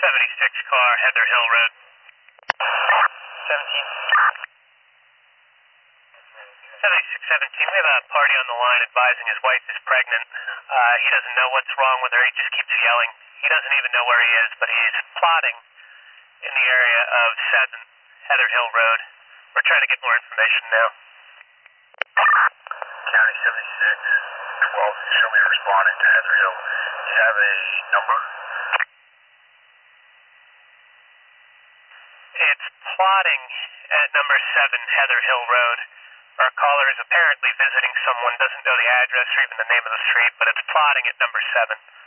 76 car, Heather Hill Road. 17. 7617, we have a party on the line advising his wife is pregnant. He doesn't know what's wrong with her, he just keeps yelling. He doesn't even know where he is, but he's plotting in the area of 7 Heather Hill Road. We're trying to get more information now. County 76, 12, show me responding to Heather Hill. Do you have a number? It's plotting at number 7 Heather Hill Road. Our caller is apparently visiting someone, doesn't know the address or even the name of the street, but it's plotting at number 7.